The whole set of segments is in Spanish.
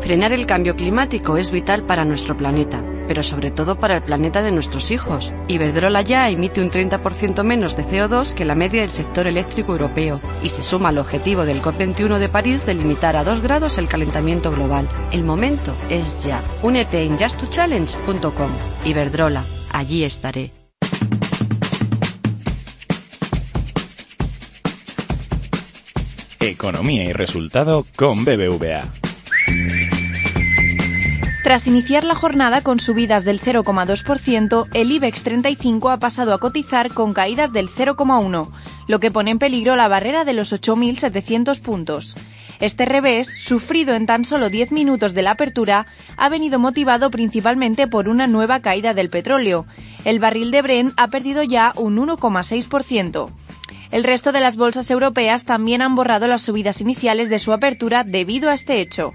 Frenar el cambio climático es vital para nuestro planeta, pero sobre todo para el planeta de nuestros hijos. Iberdrola ya emite un 30% menos de CO2 que la media del sector eléctrico europeo y se suma al objetivo del COP21 de París de limitar a 2 grados el calentamiento global. El momento es ya. Únete en just2challenge.com. Iberdrola, allí estaré. Economía y resultado con BBVA. Tras iniciar la jornada con subidas del 0,2%, el IBEX 35 ha pasado a cotizar con caídas del 0,1%, lo que pone en peligro la barrera de los 8.700 puntos. Este revés, sufrido en tan solo 10 minutos de la apertura, ha venido motivado principalmente por una nueva caída del petróleo. El barril de Brent ha perdido ya un 1,6%. El resto de las bolsas europeas también han borrado las subidas iniciales de su apertura debido a este hecho.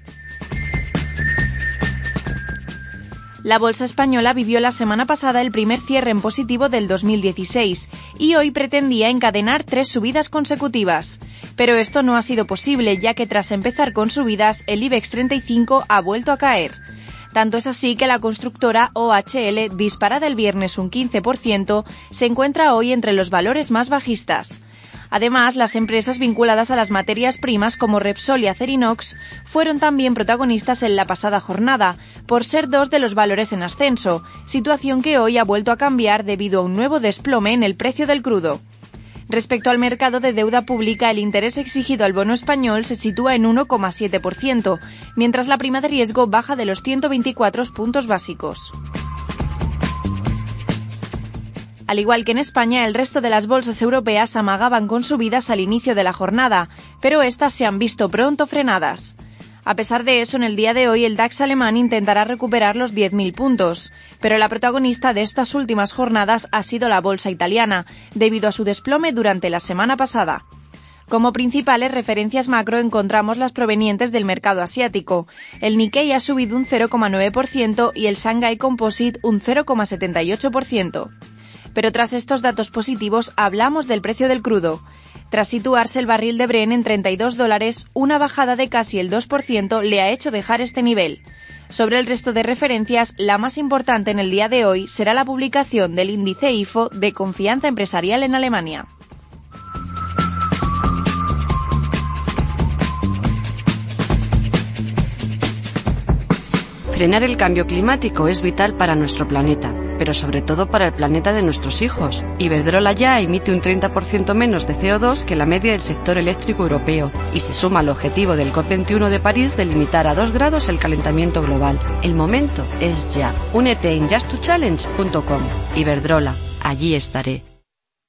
La bolsa española vivió la semana pasada el primer cierre en positivo del 2016 y hoy pretendía encadenar 3 subidas consecutivas. Pero esto no ha sido posible, ya que tras empezar con subidas, el IBEX 35 ha vuelto a caer. Tanto es así que la constructora OHL, disparada el viernes un 15%, se encuentra hoy entre los valores más bajistas. Además, las empresas vinculadas a las materias primas como Repsol y Acerinox fueron también protagonistas en la pasada jornada, por ser 2 de los valores en ascenso, situación que hoy ha vuelto a cambiar debido a un nuevo desplome en el precio del crudo. Respecto al mercado de deuda pública, el interés exigido al bono español se sitúa en 1,7%, mientras la prima de riesgo baja de los 124 puntos básicos. Al igual que en España, el resto de las bolsas europeas amagaban con subidas al inicio de la jornada, pero estas se han visto pronto frenadas. A pesar de eso, en el día de hoy el DAX alemán intentará recuperar los 10.000 puntos, pero la protagonista de estas últimas jornadas ha sido la bolsa italiana, debido a su desplome durante la semana pasada. Como principales referencias macro encontramos las provenientes del mercado asiático. El Nikkei ha subido un 0,9% y el Shanghai Composite un 0,78%. Pero tras estos datos positivos hablamos del precio del crudo. Tras situarse el barril de Brent en $32, una bajada de casi el 2% le ha hecho dejar este nivel. Sobre el resto de referencias, la más importante en el día de hoy será la publicación del índice IFO de confianza empresarial en Alemania. Frenar el cambio climático es vital para nuestro planeta, pero sobre todo para el planeta de nuestros hijos. Iberdrola ya emite un 30% menos de CO2 que la media del sector eléctrico europeo y se suma al objetivo del COP21 de París de limitar a 2 grados el calentamiento global. El momento es ya. Únete en just2challenge.com. Iberdrola, allí estaré.